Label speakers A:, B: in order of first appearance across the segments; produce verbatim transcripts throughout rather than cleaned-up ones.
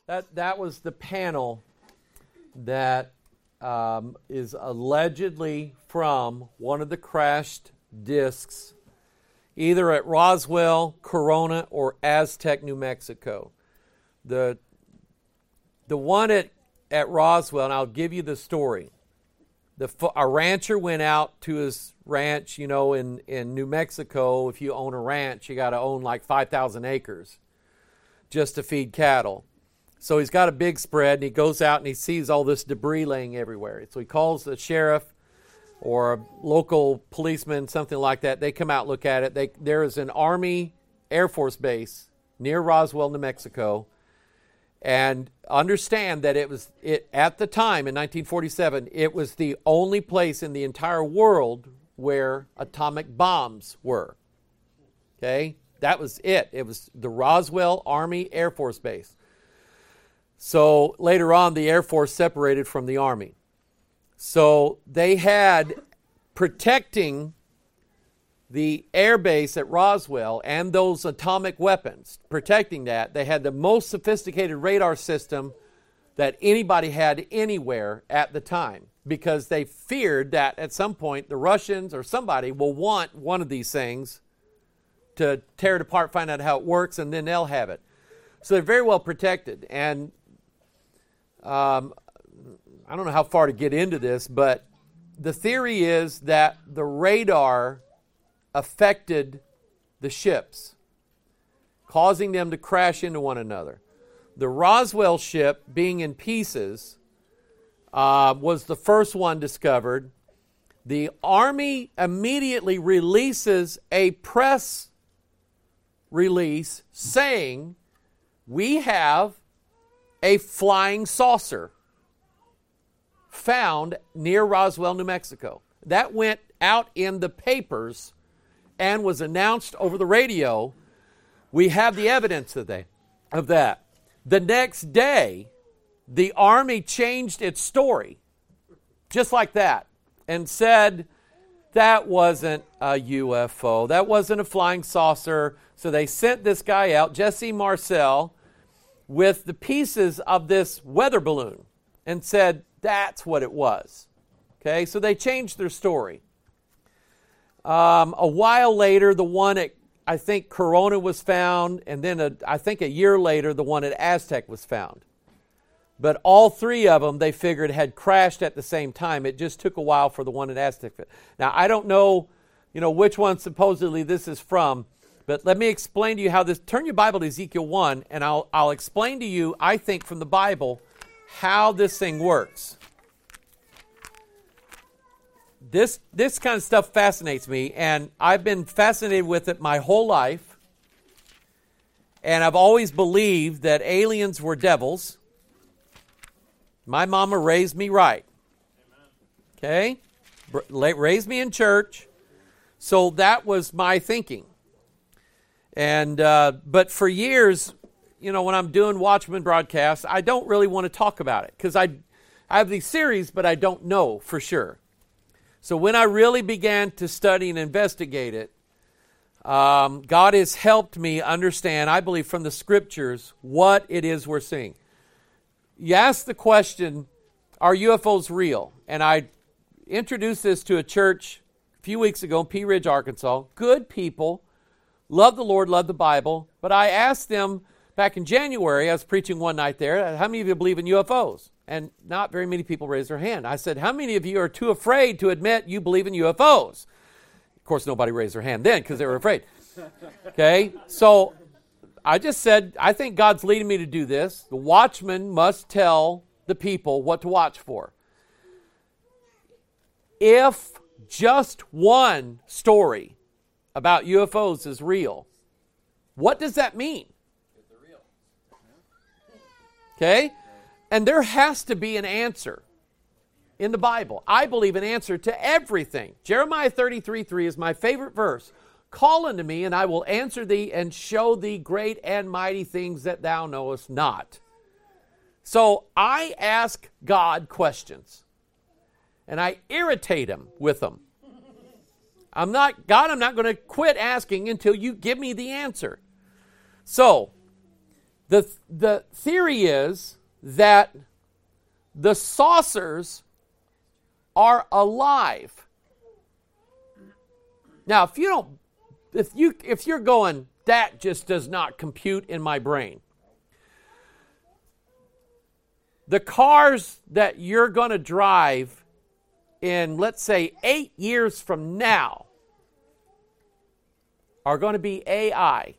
A: That that was the panel that um, is allegedly from one of the crashed discs, either at Roswell, Corona, or Aztec, New Mexico. The the one at, at Roswell, and I'll give you the story. The a rancher went out to his ranch, you know, in, in New Mexico. If you own a ranch, you got to own like five thousand acres just to feed cattle. So he's got a big spread, and he goes out and he sees all this debris laying everywhere. So he calls the sheriff or a local policeman, something like that. They come out, look at it. They, there is an Army Air Force base near Roswell, New Mexico. And understand that it was, it at the time in nineteen forty-seven, it was the only place in the entire world where atomic bombs were. Okay? That was it. It was the Roswell Army Air Force Base. So later on, the Air Force separated from the Army. So they had protecting the air base at Roswell and those atomic weapons, protecting that. They had the most sophisticated radar system that anybody had anywhere at the time, because they feared that at some point the Russians or somebody will want one of these things to tear it apart, find out how it works, and then they'll have it. So they're very well protected. And um, I don't know how far to get into this, but the theory is that the radar affected the ships, causing them to crash into one another. The Roswell ship, being in pieces, uh, was the first one discovered. The Army immediately releases a press release saying, we have a flying saucer found near Roswell, New Mexico. That went out in the papers and was announced over the radio. We have the evidence of that. Of that. The next day, the Army changed its story, just like that, and said that wasn't a U F O. That wasn't a flying saucer. So they sent this guy out, Jesse Marcel, with the pieces of this weather balloon and said that's what it was. Okay, so they changed their story. Um, a while later, the one at, I think, Corona was found, and then a, I think a year later, the one at Aztec was found. But all three of them, they figured, had crashed at the same time. It just took a while for the one at Aztec. Now, I don't know, you know, which one supposedly this is from, but let me explain to you how this. Turn your Bible to Ezekiel one, and I'll I'll explain to you, I think, from the Bible, how this thing works. This this kind of stuff fascinates me, and I've been fascinated with it my whole life. And I've always believed that aliens were devils. My mama raised me right. Okay? Raised me in church. So that was my thinking. And uh, but for years, you know, when I'm doing Watchman broadcasts, I don't really want to talk about it, because I, I have these series, but I don't know for sure. So when I really began to study and investigate it, um, God has helped me understand, I believe, from the Scriptures, what it is we're seeing. You ask the question, are U F Os real? And I introduced this to a church a few weeks ago in Pea Ridge, Arkansas. Good people, love the Lord, love the Bible. But I asked them back in January, I was preaching one night there, how many of you believe in U F Os? And not very many people raised their hand. I said, how many of you are too afraid to admit you believe in U F Os? Of course, nobody raised their hand then because they were afraid. Okay, so I just said, I think God's leading me to do this. The watchman must tell the people what to watch for. If just one story about U F Os is real, what does that mean? Okay? And there has to be an answer in the Bible. I believe an answer to everything. Jeremiah thirty-three three is my favorite verse. Call unto me, and I will answer thee and show thee great and mighty things that thou knowest not. So I ask God questions, and I irritate him with them. I'm not, God, I'm not going to quit asking until you give me the answer. So, The, the theory is that the saucers are alive. Now, if you don't, if you if you're going, that just does not compute in my brain. The cars that you're going to drive in, let's say, eight years from now are going to be A I.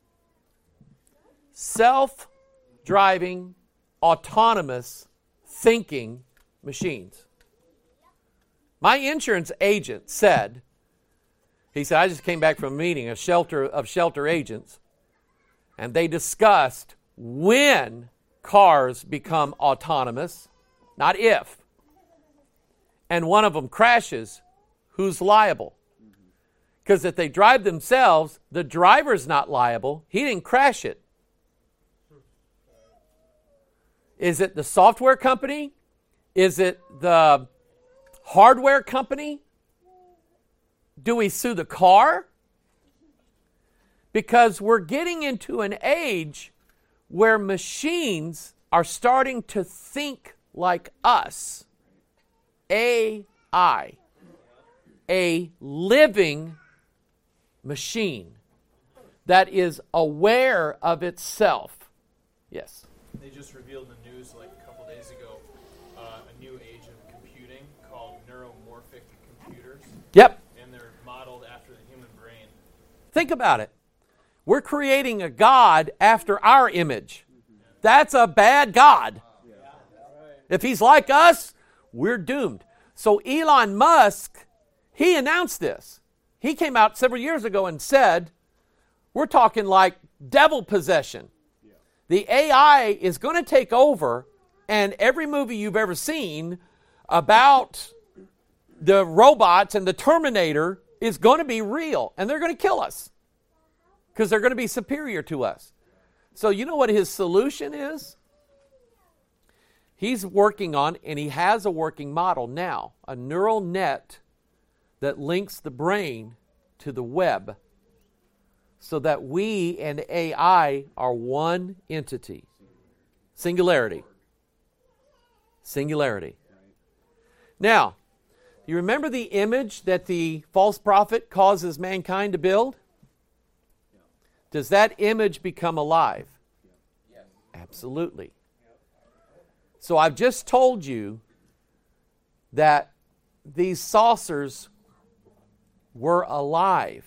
A: Self-driving, autonomous, thinking machines. My insurance agent said, he said, I just came back from a meeting, a shelter of shelter agents, and they discussed when cars become autonomous, not if. And one of them crashes, who's liable? Because if they drive themselves, the driver's not liable. He didn't crash it. Is it the software company? Is it the hardware company? Do we sue the car? Because we're getting into an age where machines are starting to think like us. A I. A living machine that is aware of itself. Yes?
B: They just revealed in the news like a couple days ago uh, a new age of computing called neuromorphic computers.
A: Yep.
B: And they're modeled after the human brain.
A: Think about it. We're creating a God after our image. That's a bad God. If he's like us, we're doomed. So Elon Musk, he announced this. He came out several years ago and said, we're talking like devil possession. The A I is going to take over, and every movie you've ever seen about the robots and the Terminator is going to be real, and they're going to kill us because they're going to be superior to us. So you know what his solution is? He's working on, and he has a working model now, a neural net that links the brain to the web so that we and A I are one entity. Singularity. Singularity. Now, you remember the image that the false prophet causes mankind to build? Does that image become alive? Absolutely. So I've just told you that these saucers were alive.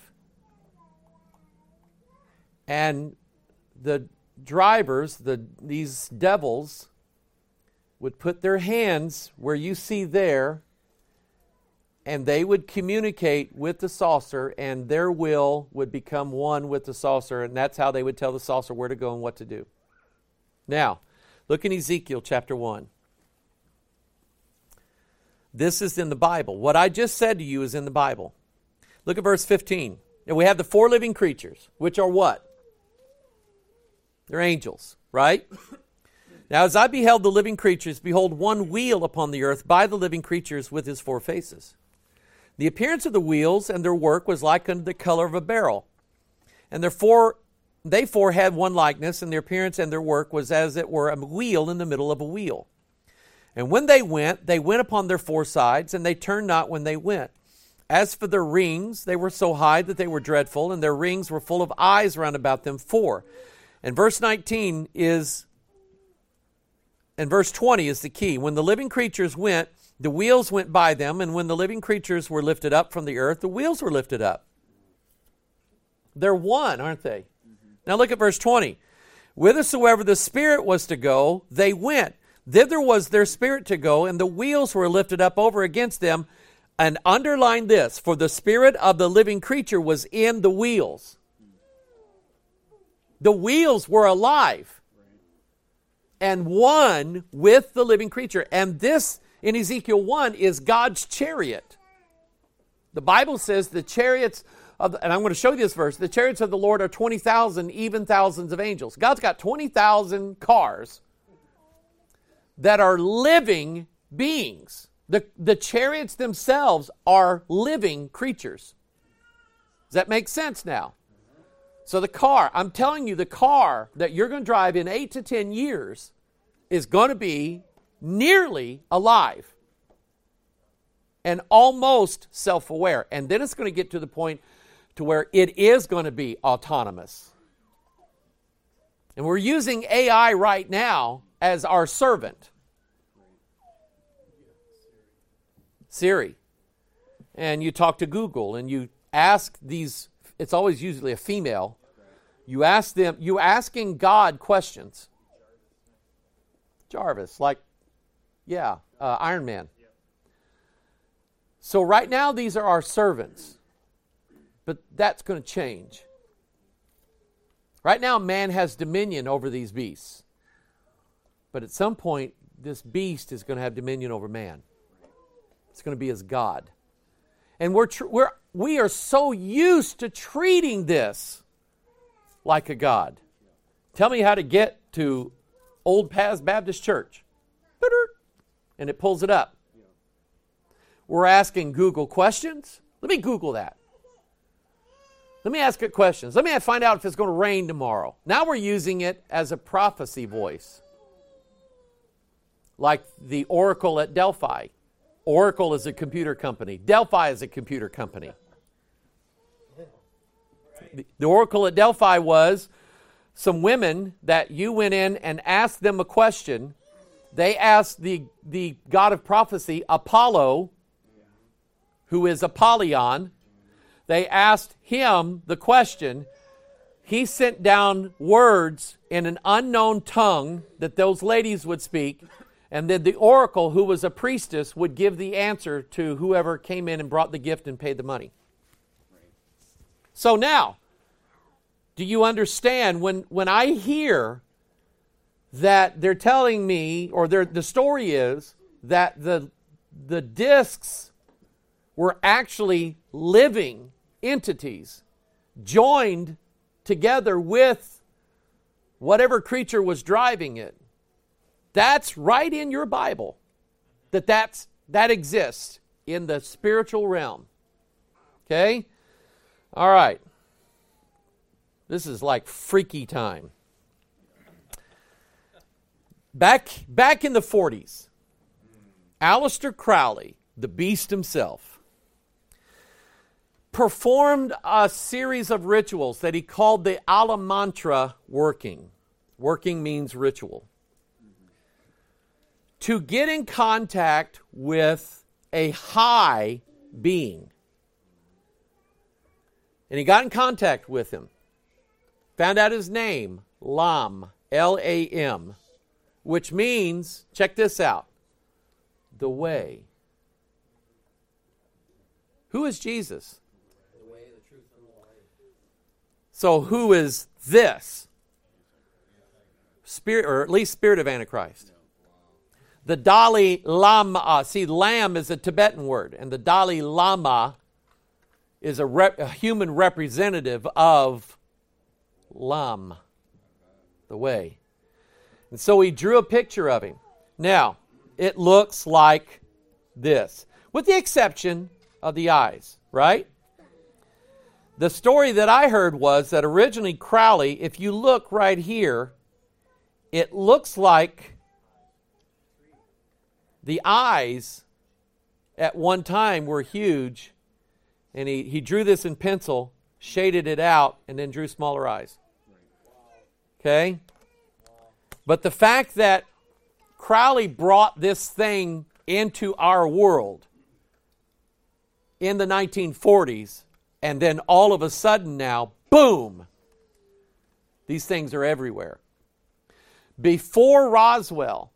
A: And the drivers, the these devils, would put their hands where you see there, and they would communicate with the saucer, and their will would become one with the saucer, and that's how they would tell the saucer where to go and what to do. Now, look in Ezekiel chapter one. This is in the Bible. What I just said to you is in the Bible. Look at verse fifteen. And we have the four living creatures, which are what? They're angels, right? Now, as I beheld the living creatures, behold, one wheel upon the earth by the living creatures with his four faces. The appearance of the wheels and their work was like unto the color of a beryl. And their four, they four had one likeness, and their appearance and their work was as it were a wheel in the middle of a wheel. And when they went, they went upon their four sides, and they turned not when they went. As for their rings, they were so high that they were dreadful, and their rings were full of eyes round about them four. And verse nineteen is, and verse twenty is the key. When the living creatures went, the wheels went by them, and when the living creatures were lifted up from the earth, the wheels were lifted up. They're one, aren't they? Mm-hmm. Now look at verse twenty. Whithersoever the Spirit was to go, they went. Thither was their spirit to go, and the wheels were lifted up over against them. And underline this, for the spirit of the living creature was in the wheels. The wheels were alive and one with the living creature. And this, in Ezekiel one, is God's chariot. The Bible says the chariots, of, and I'm going to show you this verse, the chariots of the Lord are twenty thousand, even thousands of angels. God's got twenty thousand cars that are living beings. The, the chariots themselves are living creatures. Does that make sense now? So the car, I'm telling you, the car that you're going to drive in eight to ten years is going to be nearly alive and almost self-aware. And then it's going to get to the point to where it is going to be autonomous. And we're using A I right now as our servant. Siri. And you talk to Google and you ask these, it's always usually a female. You ask them, you asking God questions. Jarvis, like, yeah, uh, Iron Man. So right now these are our servants. But that's going to change. Right now man has dominion over these beasts. But at some point this beast is going to have dominion over man. It's going to be as God. And we're tr- we're we are so used to treating this like a God. Tell me how to get to Old Paths Baptist Church. And it pulls it up. We're asking Google questions. Let me Google that. Let me ask it questions. Let me find out if it's going to rain tomorrow. Now we're using it as a prophecy voice. Like the Oracle at Delphi. Oracle is a computer company. Delphi is a computer company. The Oracle at Delphi was some women that you went in and asked them a question. They asked the, the god of prophecy, Apollo, who is Apollyon. They asked him the question. He sent down words in an unknown tongue that those ladies would speak. And then the oracle, who was a priestess, would give the answer to whoever came in and brought the gift and paid the money. So now, do you understand when, when I hear that they're telling me, or the story is that the, the discs were actually living entities joined together with whatever creature was driving it. That's right in your Bible. That that's, that exists in the spiritual realm. Okay? All right. This is like freaky time. Back, back in the forties, Aleister Crowley, the beast himself, performed a series of rituals that he called the Ala Mantra working. Working means ritual. To get in contact with a high being. And he got in contact with him. Found out his name, Lam, L A M, which means, check this out, the way. Who is Jesus?
C: The way, the truth, and the life.
A: So who is this? Spirit, or at least spirit of Antichrist. The Dalai Lama, see, Lam is a Tibetan word, and the Dalai Lama is a, rep, a human representative of Lam, the way. And so he drew a picture of him. Now, it looks like this, with the exception of the eyes, right? The story that I heard was that originally Crowley, if you look right here, it looks like the eyes at one time were huge, and he, he drew this in pencil, shaded it out, and then drew smaller eyes. Okay? But the fact that Crowley brought this thing into our world in the nineteen forties, and then all of a sudden now, boom, these things are everywhere. Before Roswell,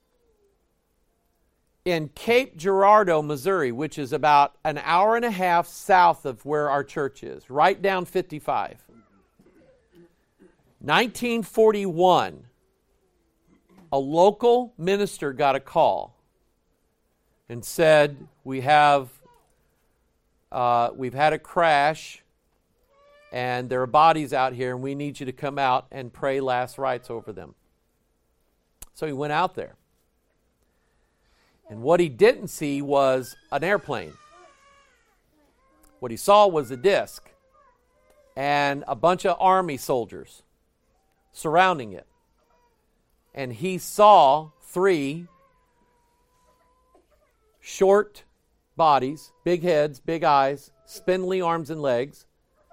A: in Cape Girardeau, Missouri, which is about an hour and a half south of where our church is, right down fifty-five. nineteen forty-one, a local minister got a call and said, we have, uh, we've had a crash and there are bodies out here and we need you to come out and pray last rites over them. So he went out there. And what he didn't see was an airplane. What he saw was a disc. and a bunch of army soldiers surrounding it. And he saw three short bodies, big heads, big eyes, spindly arms and legs.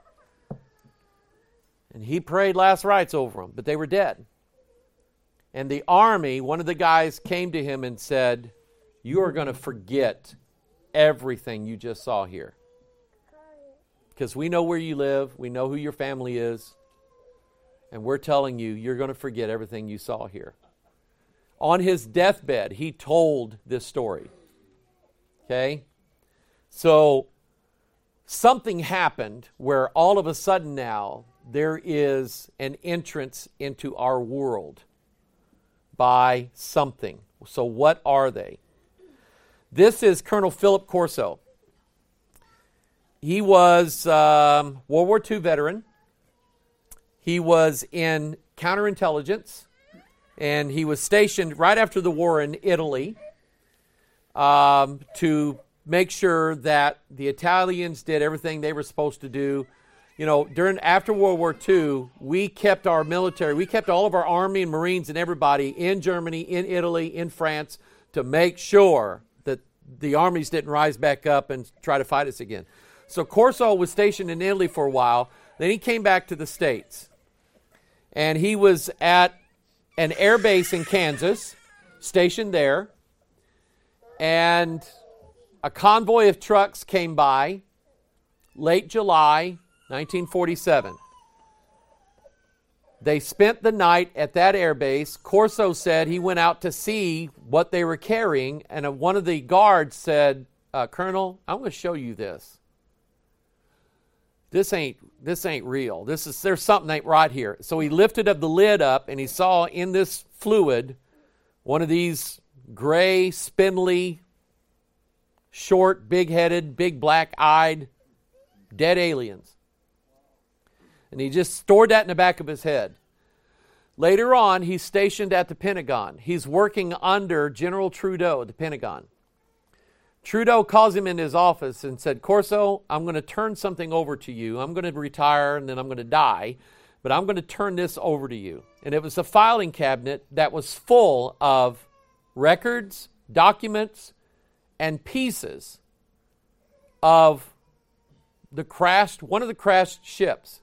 A: And he prayed last rites over them, but they were dead. And the army, one of the guys came to him and said, "You are going to forget everything you just saw here. Because we know where you live, we know who your family is, and we're telling you, you're going to forget everything you saw here." On his deathbed, he told this story. Okay? So, something happened where all of a sudden now, there is an entrance into our world by something. So what are they? This is Colonel Philip Corso. He was um, World War Two veteran. He was in counterintelligence, and he was stationed right after the war in Italy um, to make sure that the Italians did everything they were supposed to do. You know, during after World War Two, we kept our military, we kept all of our Army and Marines and everybody in Germany, in Italy, in France to make sure that the armies didn't rise back up and try to fight us again. So Corso was stationed in Italy for a while. Then he came back to the States. And he was at an air base in Kansas, stationed there. And a convoy of trucks came by late July nineteen forty-seven. They spent the night at that air base. Corso said he went out to see what they were carrying, and one of the guards said, uh, "Colonel, I'm going to show you this. This ain't this ain't real. This is there's something ain't right here." So he lifted up the lid up, and he saw in this fluid one of these gray, spindly, short, big-headed, big black-eyed, dead aliens. And he just stored that in the back of his head. Later on, he's stationed at the Pentagon. He's working under General Trudeau at the Pentagon. Trudeau calls him into his office and said, "Corso, I'm going to turn something over to you. I'm going to retire and then I'm going to die, but I'm going to turn this over to you." And it was a filing cabinet that was full of records, documents, and pieces of the crashed, one of the crashed ships.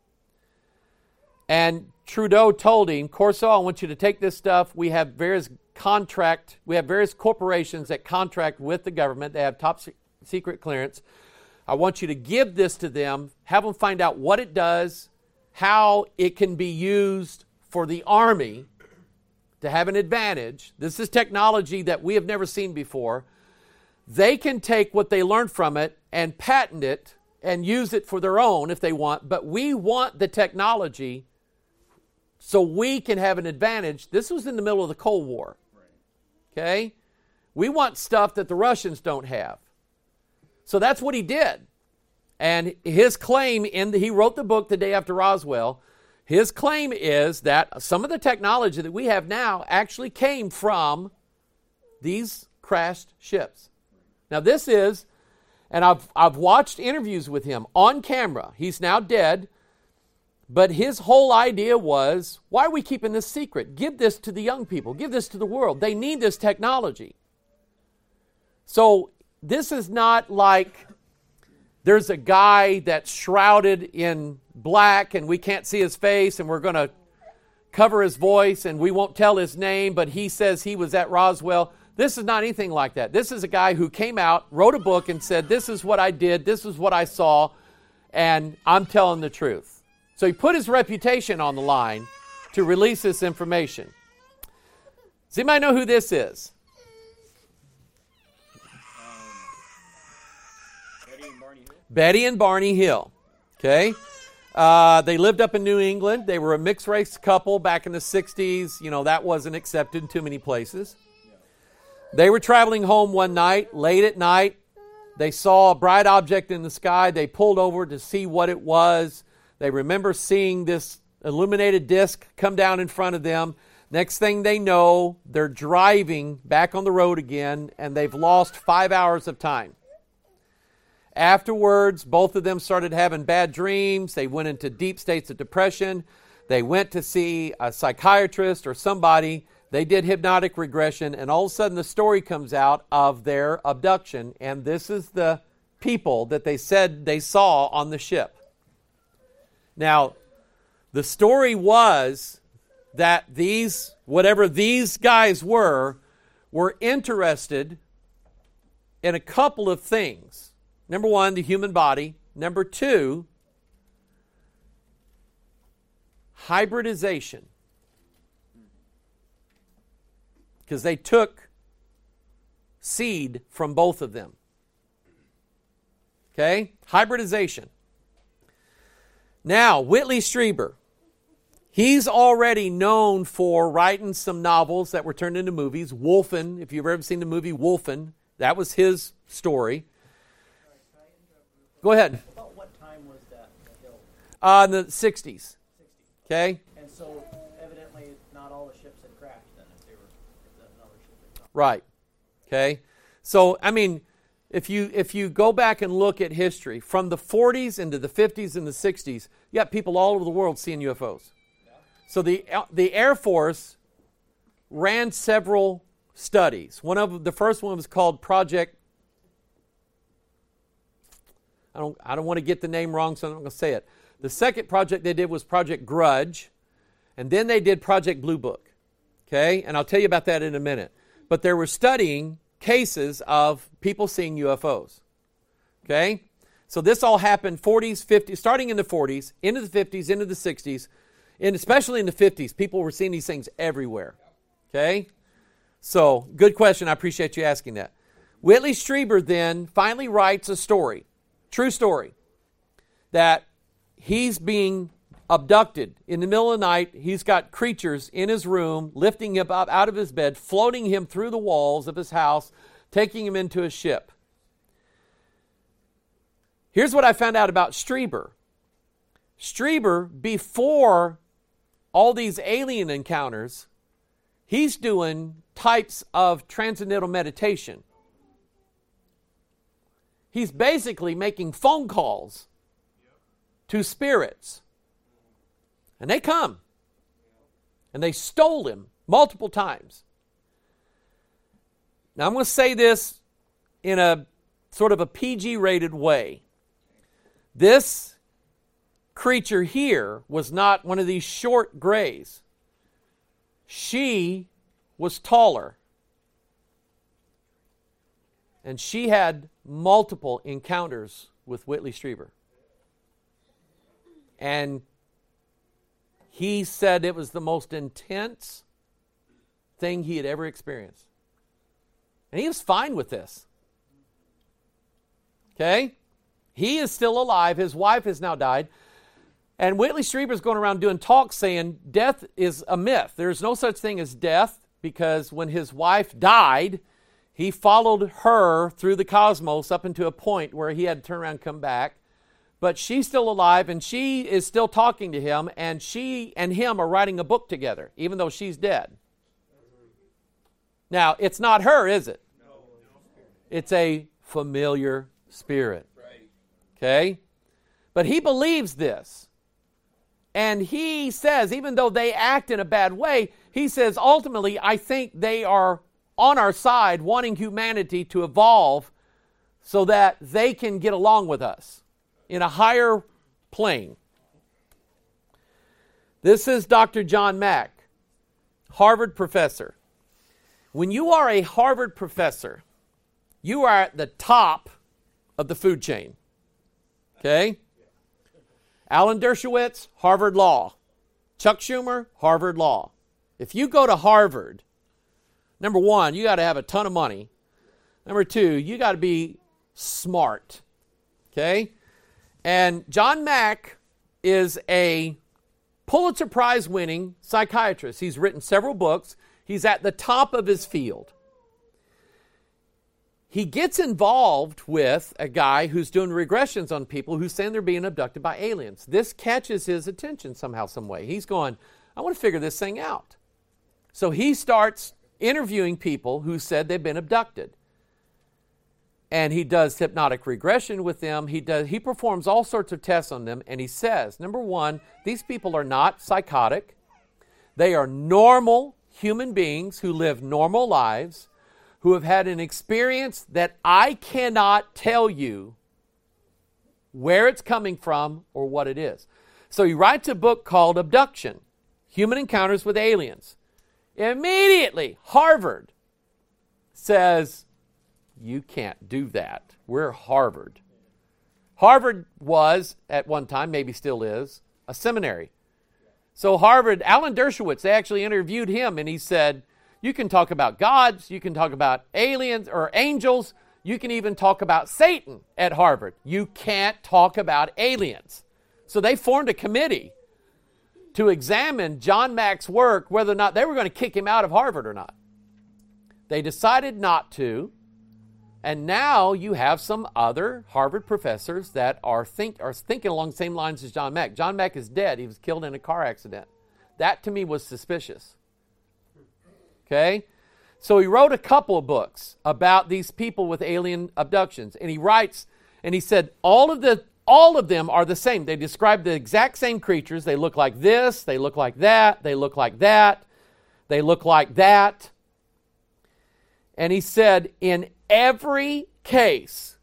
A: And Trudeau told him, "Corso, I want you to take this stuff. We have various contract, we have various corporations that contract with the government. They have top secret clearance. I want you to give this to them, have them find out what it does, how it can be used for the Army to have an advantage. This is technology that we have never seen before. They can take what they learned from it and patent it and use it for their own if they want, but we want the technology so we can have an advantage." This was in the middle of the Cold War. Okay? We want stuff that the Russians don't have. So that's what he did. And his claim, in the, he wrote the book the day after Roswell. His claim is that some of the technology that we have now actually came from these crashed ships. Now this is, and I've, I've watched interviews with him on camera. He's now dead. But his whole idea was, why are we keeping this secret? Give this to the young people. Give this to the world. They need this technology. So this is not like there's a guy that's shrouded in black and we can't see his face and we're going to cover his voice and we won't tell his name, but he says he was at Roswell. This is not anything like that. This is a guy who came out, wrote a book and said, "This is what I did, this is what I saw, and I'm telling the truth." So he put his reputation on the line to release this information. Does anybody know who this is?
B: Um, Betty and Barney Hill.
A: Betty and Barney Hill. Okay. Uh, they lived up in New England. They were a mixed race couple back in the sixties. You know, that wasn't accepted in too many places. They were traveling home one night, late at night. They saw a bright object in the sky. They pulled over to see what it was. They remember seeing this illuminated disc come down in front of them. Next thing they know, they're driving back on the road again, and they've lost five hours of time. Afterwards, both of them started having bad dreams. They went into deep states of depression. They went to see a psychiatrist or somebody. They did hypnotic regression, and all of a sudden the story comes out of their abduction, and this is the people that they said they saw on the ship. Now, the story was that these, whatever these guys were, were interested in a couple of things. Number one, the human body. Number two, hybridization. Because they took seed from both of them. Okay? Hybridization. Now, Whitley Strieber, he's already known for writing some novels that were turned into movies. Wolfen, if you've ever seen the movie Wolfen, that was his story. Go ahead.
C: About what time was that killed?
A: Uh, in the sixties. Okay?
C: And so, evidently, not all the ships had crashed then, if they were, if that another ship had come.
A: Right. Okay? So, I mean, if you if you go back and look at history, from the forties into the fifties and the sixties, you got people all over the world seeing U F Os. Yeah. So the the Air Force ran several studies. One of the first one was called Project. I don't I don't want to get the name wrong, so I'm not going to say it. The second project they did was Project Grudge, and then they did Project Blue Book. Okay, and I'll tell you about that in a minute. But they were studying cases of people seeing U F Os. Okay? So this all happened forties, fifties, starting in the forties, into the fifties, into the sixties, and especially in the fifties. People were seeing these things everywhere. Okay? So, good question. I appreciate you asking that. Whitley Strieber then finally writes a story, true story, that he's being abducted. In the middle of the night, he's got creatures in his room, lifting him up out of his bed, floating him through the walls of his house, taking him into a ship. Here's what I found out about Strieber. Strieber, before all these alien encounters, he's doing types of transcendental meditation. He's basically making phone calls to spirits. And they come. And they stole him multiple times. Now I'm going to say this in a sort of a P G-rated way. This creature here was not one of these short grays. She was taller. And she had multiple encounters with Whitley Strieber. And he said it was the most intense thing he had ever experienced. And he was fine with this. Okay? He is still alive. His wife has now died. And Whitley Strieber is going around doing talks saying death is a myth. There's no such thing as death, because when his wife died, he followed her through the cosmos up into a point where he had to turn around and come back. But she's still alive, and she is still talking to him, and she and him are writing a book together, even though she's dead. Now, it's not her, is it? It's a familiar spirit. Okay? But he believes this. And he says, even though they act in a bad way, he says, ultimately, I think they are on our side, wanting humanity to evolve so that they can get along with us in a higher plane. This is Doctor John Mack, Harvard professor. When you are a Harvard professor, you are at the top of the food chain. Okay? Alan Dershowitz, Harvard Law. Chuck Schumer, Harvard Law. If you go to Harvard, number one, you got to have a ton of money. Number two, you got to be smart. Okay? And John Mack is a Pulitzer Prize winning psychiatrist. He's written several books. He's at the top of his field. He gets involved with a guy who's doing regressions on people who's saying they're being abducted by aliens. This catches his attention somehow, some way. He's going, I want to figure this thing out. So he starts interviewing people who said they've been abducted. and he does hypnotic regression with them. He does. He performs all sorts of tests on them, and he says, number one, these people are not psychotic. They are normal human beings who live normal lives, who have had an experience that I cannot tell you where it's coming from or what it is. So he writes a book called Abduction, Human Encounters with Aliens. Immediately, Harvard says, you can't do that. We're Harvard. Harvard was, at one time, maybe still is, a seminary. So Harvard, Alan Dershowitz, they actually interviewed him, and he said, you can talk about gods, you can talk about aliens or angels, you can even talk about Satan at Harvard. You can't talk about aliens. So they formed a committee to examine John Mack's work, whether or not they were going to kick him out of Harvard or not. They decided not to, and now you have some other Harvard professors that are, think, are thinking along the same lines as John Mack. John Mack is dead. He was killed in a car accident. That, to me, was suspicious. Okay? So he wrote a couple of books about these people with alien abductions, and he writes, and he said, all of the all of them are the same. They describe the exact same creatures. They look like this, they look like that, they look like that, they look like that. And he said, in every case,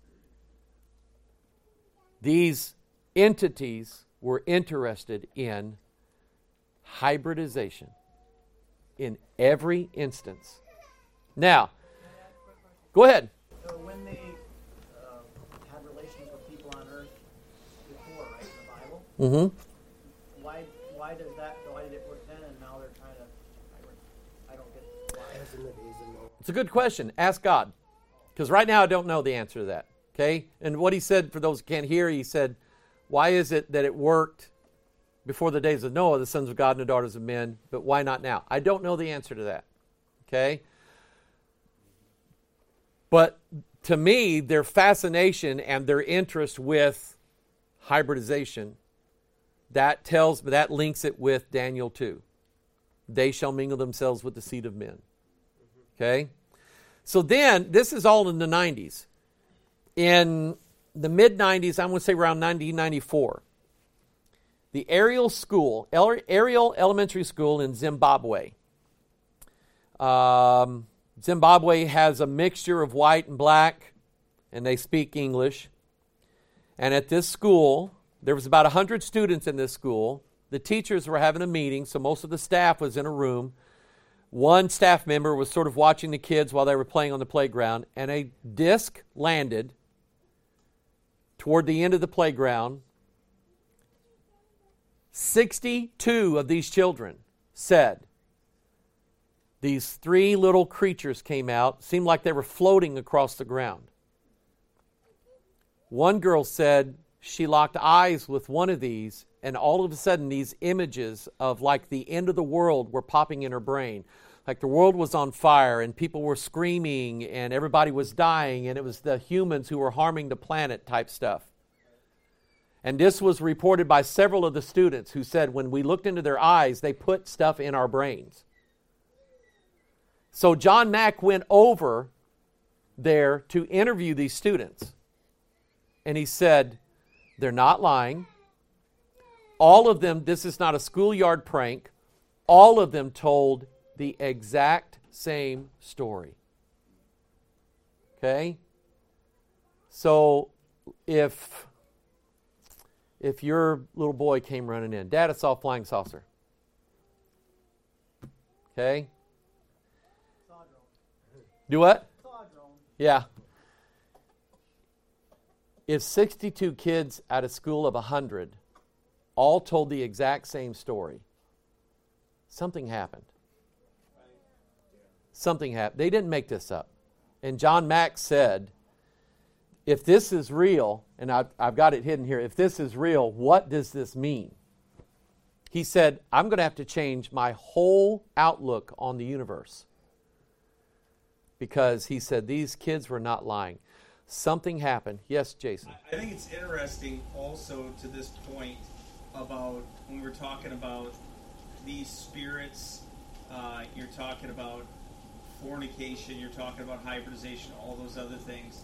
A: these entities were interested in hybridization. In every instance. Now, go ahead.
C: So when they uh, had relations with people on Earth before, right, in the Bible,
A: Mm-hmm.
C: why why does that? Why did it work then, and now they're trying to? I don't get why.
A: It's a good question. Ask God, because right now I don't know the answer to that. Okay, and what he said, for those who can't hear, he said, "Why is it that it worked before the days of Noah, the sons of God and the daughters of men, but why not now?" I don't know the answer to that. Okay? But to me, their fascination and their interest with hybridization, that tells, that links it with Daniel two. They shall mingle themselves with the seed of men. Okay? So then, this is all in the nineties. In the mid nineties, I'm going to say around nineteen ninety-four, the Ariel School, Ariel Elementary School in Zimbabwe. Um, Zimbabwe has a mixture of white and black, and they speak English. And at this school, there was about one hundred students in this school. The teachers were having a meeting, so most of the staff was in a room. One staff member was sort of watching the kids while they were playing on the playground, and a disc landed toward the end of the playground. sixty-two of these children said these three little creatures came out, seemed like they were floating across the ground. One girl said she locked eyes with one of these, and all of a sudden these images of like the end of the world were popping in her brain. Like the world was on fire and people were screaming and everybody was dying and it was the humans who were harming the planet type stuff. And this was reported by several of the students who said when we looked into their eyes, they put stuff in our brains. So John Mack went over there to interview these students. And he said, they're not lying. All of them, this is not a schoolyard prank. All of them told the exact same story. Okay? So if... If your little boy came running in, Dad, I saw a flying saucer. Okay?
C: Saw a drone.
A: Do what?
C: Saw a drone.
A: Yeah. If sixty-two kids out of school of one hundred all told the exact same story, something happened. Something happened. They didn't make this up. And John Mack said, if this is real, and I've, I've got it hidden here, if this is real, what does this mean? He said, I'm going to have to change my whole outlook on the universe. Because he said, these kids were not lying. Something happened. Yes, Jason?
D: I think it's interesting also to this point about when we're talking about these spirits, uh, you're talking about fornication, you're talking about hybridization, all those other things.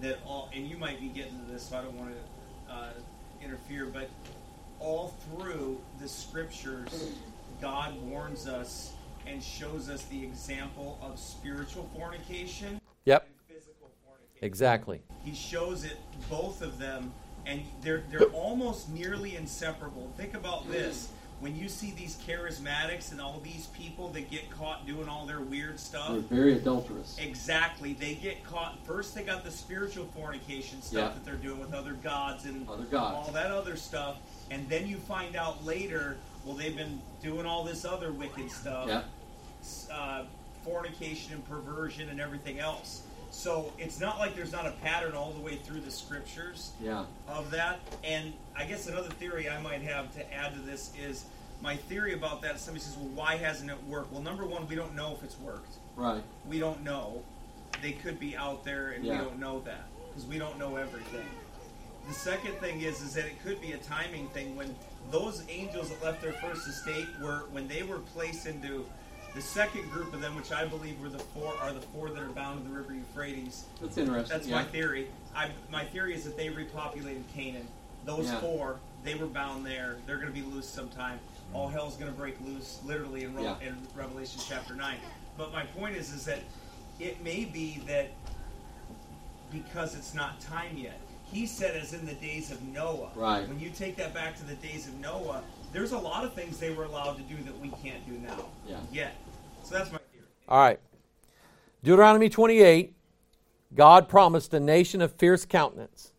D: that all, and you might be getting to this, so I don't want to uh, interfere, but all through the scriptures, God warns us and shows us the example of spiritual fornication
A: Yep.
D: and physical fornication.
A: Exactly.
D: He shows it, both of them, and they're they're almost nearly inseparable. Think about this. When you see these charismatics and all these people that get caught doing all their weird stuff,
E: They're very adulterous.
D: exactly, they get caught. First, they got the spiritual fornication stuff
E: Yeah.
D: that they're doing with other gods and
E: Other gods.
D: all that other stuff, and then you find out later, well, they've been doing all this other wicked stuff,
E: Yeah.
D: uh, fornication and perversion and everything else. So it's not like there's not a pattern all the way through the scriptures
E: Yeah.
D: of that. And I guess another theory I might have to add to this is my theory about that. Somebody says, well, why hasn't it worked? Well, number one, we don't know if it's worked.
E: Right.
D: We don't know. They could be out there and
E: Yeah.
D: we don't know that because we don't know everything. The second thing is, is that it could be a timing thing. When those angels that left their first estate were, when they were placed into the second group of them, which I believe were the four, are the four that are bound to the river Euphrates.
E: That's interesting.
D: That's
E: yeah.
D: my theory. I, my theory is that they repopulated Canaan. Those
E: Yeah.
D: four, they were bound there. They're going to be loose sometime. All hell's going to break loose, literally, in, Re-
E: Yeah.
D: in Revelation chapter nine. But my point is, is that it may be that because it's not time yet. He said, as in the days of Noah.
E: Right.
D: When you take that back to the days of Noah, there's a lot of things they were allowed to do that we can't do now.
E: Yeah.
D: Yet. So that's my theory.
A: All right. Deuteronomy twenty-eight, God promised a nation of fierce countenance.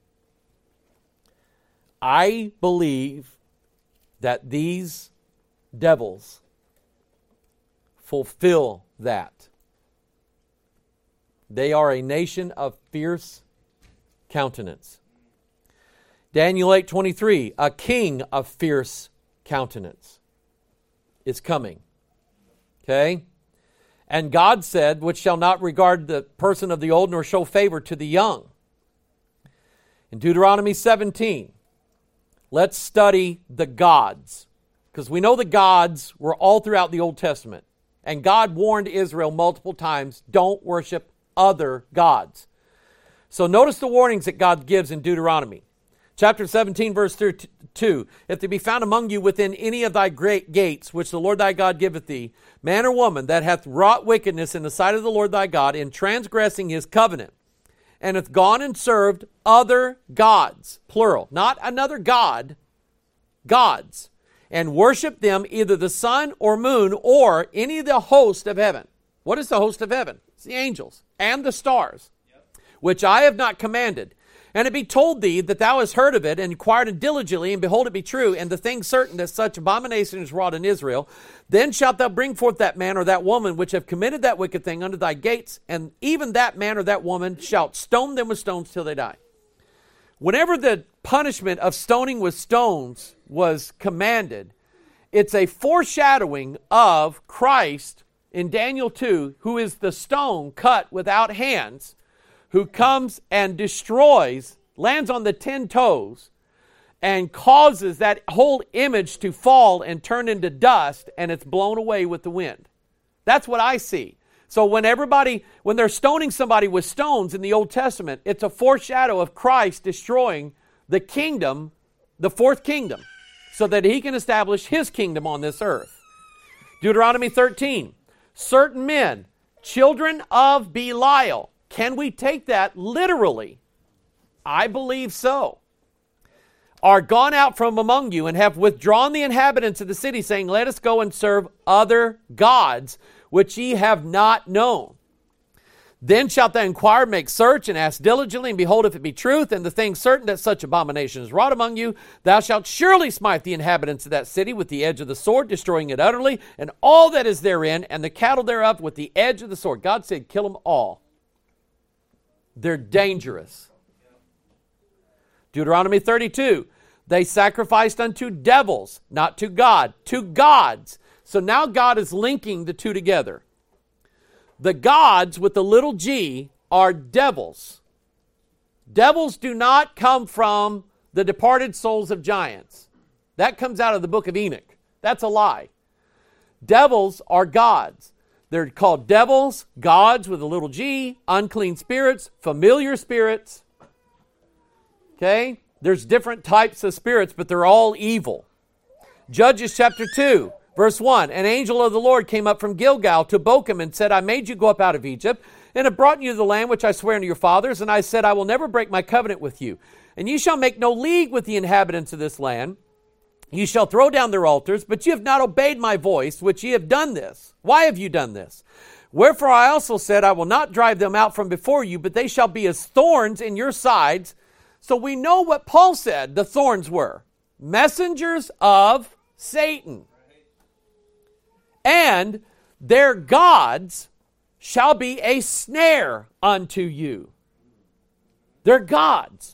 A: I believe that these devils fulfill that. They are a nation of fierce countenance. Daniel eight twenty-three, a king of fierce countenance is coming. Okay? And God said, which shall not regard the person of the old, nor show favor to the young. In Deuteronomy seventeen, let's study the gods. Because we know the gods were all throughout the Old Testament. And God warned Israel multiple times, don't worship other gods. So notice the warnings that God gives in Deuteronomy. Chapter seventeen, verse two. If there be found among you within any of thy great gates, which the Lord thy God giveth thee, man or woman that hath wrought wickedness in the sight of the Lord thy God, in transgressing his covenant, and hath gone and served other gods, plural, not another god, gods, and worship them, either the sun or moon, or any of the host of heaven. What is the host of heaven? It's the angels and the stars, which I have not commanded. And it be told thee that thou hast heard of it, and inquired it diligently, and behold, it be true, and the thing certain that such abomination is wrought in Israel, then shalt thou bring forth that man or that woman which have committed that wicked thing unto thy gates, and even that man or that woman shalt stone them with stones till they die. Whenever the punishment of stoning with stones was commanded, it's a foreshadowing of Christ in Daniel two, who is the stone cut without hands, who comes and destroys, lands on the ten toes, and causes that whole image to fall and turn into dust, and it's blown away with the wind. That's what I see. So when everybody, when they're stoning somebody with stones in the Old Testament, it's a foreshadow of Christ destroying the kingdom, the fourth kingdom, so that he can establish his kingdom on this earth. Deuteronomy thirteen, certain men, children of Belial. Can we take that literally? I believe so. Are gone out from among you, and have withdrawn the inhabitants of the city, saying, let us go and serve other gods, which ye have not known. Then shalt thou inquire, make search, and ask diligently, and behold, if it be truth, and the thing certain that such abomination is wrought among you, thou shalt surely smite the inhabitants of that city with the edge of the sword, destroying it utterly, and all that is therein, and the cattle thereof with the edge of the sword. God said, kill them all. They're dangerous. Deuteronomy thirty-two, they sacrificed unto devils, not to God, to gods. So now God is linking the two together. The gods with the little g are devils. Devils do not come from the departed souls of giants. That comes out of the book of Enoch. That's a lie. Devils are gods. They're called devils, gods with a little g, unclean spirits, familiar spirits. Okay? There's different types of spirits, but they're all evil. Judges chapter two, verse one. An angel of the Lord came up from Gilgal to Bochum and said, I made you go up out of Egypt, and have brought you to the land which I swear unto your fathers. And I said, I will never break my covenant with you. And you shall make no league with the inhabitants of this land. You shall throw down their altars, but you have not obeyed my voice, which ye have done this. Why have you done this? Wherefore I also said, I will not drive them out from before you, but they shall be as thorns in your sides. So we know what Paul said the thorns were. Messengers of Satan. And their gods shall be a snare unto you. They're gods.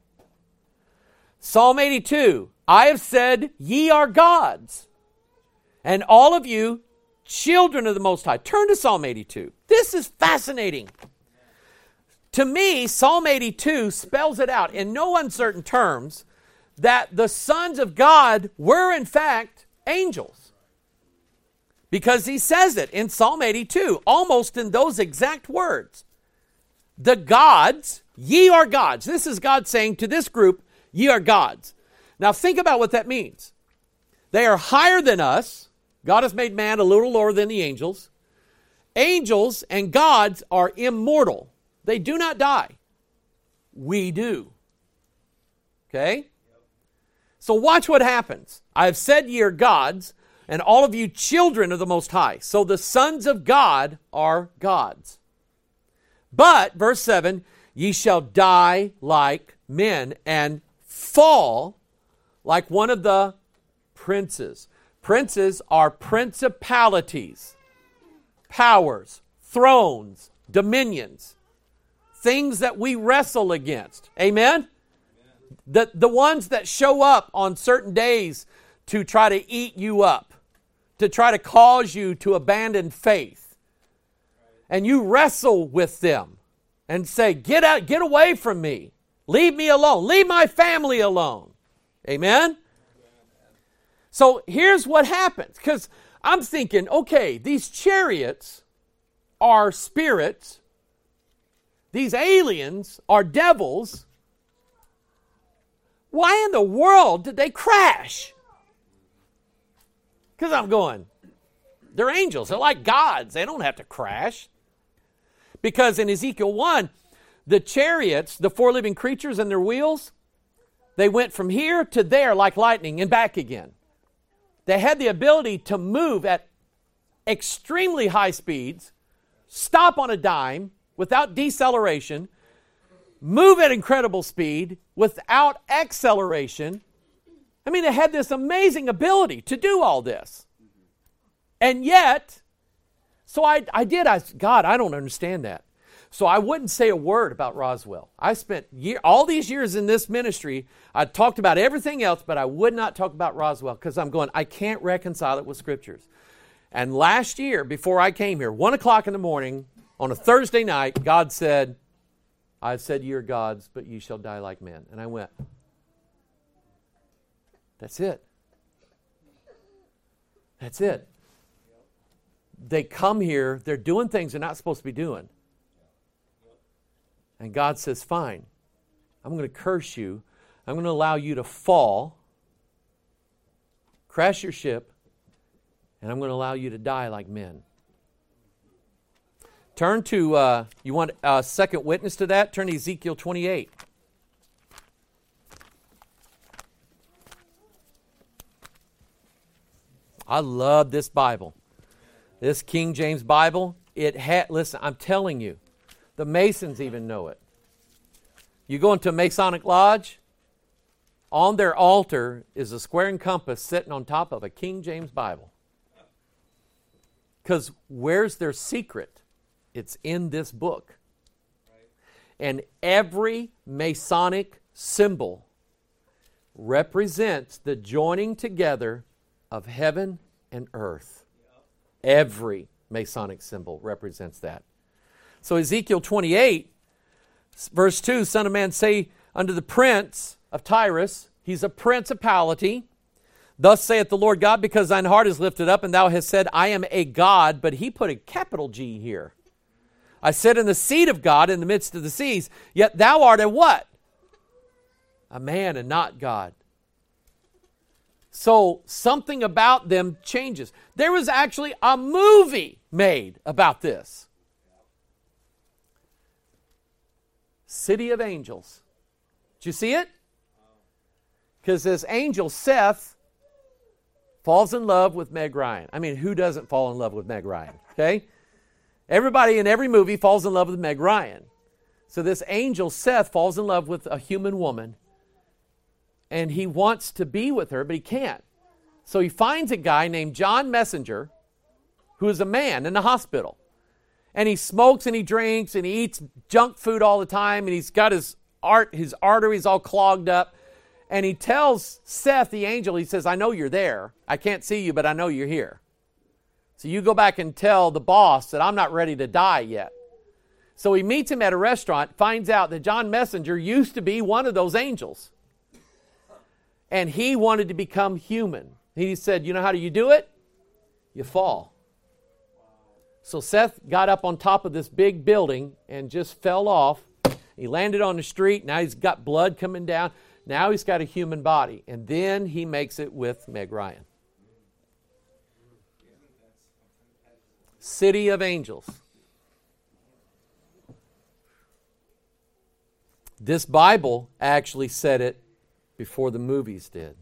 A: Psalm eighty-two, I have said, ye are gods, and all of you children of the Most High. Turn to Psalm eighty-two. This is fascinating. To me, Psalm eighty-two spells it out in no uncertain terms that the sons of God were in fact angels. Because he says it in Psalm eighty-two, almost in those exact words. The gods, ye are gods. This is God saying to this group, ye are gods. Now think about what that means. They are higher than us. God has made man a little lower than the angels. Angels and gods are immortal. They do not die. We do. Okay? So watch what happens. I have said ye are gods, and all of you children of the Most High. So the sons of God are gods. But, verse seven, ye shall die like men and fall like one of the princes. Princes are principalities, powers, thrones, dominions, things that we wrestle against. Amen? The, the ones that show up on certain days to try to eat you up, to try to cause you to abandon faith. And you wrestle with them and say, get out, get away from me. Leave me alone. Leave my family alone. Amen? So here's what happens. Because I'm thinking, okay, these chariots are spirits. These aliens are devils. Why in the world did they crash? Because I'm going, they're angels. They're like gods. They don't have to crash. Because in Ezekiel one, the chariots, the four living creatures and their wheels, they went from here to there like lightning and back again. They had the ability to move at extremely high speeds, stop on a dime without deceleration, move at incredible speed without acceleration. I mean, they had this amazing ability to do all this. And yet, so I, I did, I God, I don't understand that. So I wouldn't say a word about Roswell. I spent year, all these years in this ministry, I talked about everything else, but I would not talk about Roswell because I'm going, I can't reconcile it with scriptures. And last year, before I came here, one o'clock in the morning, on a Thursday night, God said, I've said ye are gods, but ye shall die like men. And I went, that's it. That's it. They come here, they're doing things they're not supposed to be doing. And God says, fine, I'm going to curse you. I'm going to allow you to fall, crash your ship, and I'm going to allow you to die like men. Turn to, uh, you want a second witness to that? Turn to Ezekiel twenty-eight. I love this Bible. This King James Bible, it had, listen, I'm telling you, the Masons even know it. You go into a Masonic lodge, on their altar is a square and compass sitting on top of a King James Bible. Because where's their secret? It's in this book. And every Masonic symbol represents the joining together of heaven and earth. Every Masonic symbol represents that. So Ezekiel twenty-eight, verse two, Son of man, say unto the prince of Tyrus, he's a principality, Thus saith the Lord God, because thine heart is lifted up, and thou hast said, I am a God, but he put a capital G here. I sit in the seat of God in the midst of the seas, yet thou art a what? A man and not God. So something about them changes. There was actually a movie made about this. City of Angels. Did you see it? Because this angel, Seth, falls in love with Meg Ryan. I mean, who doesn't fall in love with Meg Ryan? Okay? Everybody in every movie falls in love with Meg Ryan. So this angel, Seth, falls in love with a human woman. And he wants to be with her, but he can't. So he finds a guy named John Messenger, who is a man in the hospital. And he smokes and he drinks and he eats junk food all the time. And he's got his art, his arteries all clogged up. And he tells Seth, the angel, he says, I know you're there. I can't see you, but I know you're here. So you go back and tell the boss that I'm not ready to die yet. So he meets him at a restaurant, finds out that John Messenger used to be one of those angels. And he wanted to become human. He said, you know how do you do it? You fall. So Seth got up on top of this big building and just fell off. He landed on the street. Now he's got blood coming down. Now he's got a human body. And then he makes it with Meg Ryan. City of Angels. This Bible actually said it before the movies did.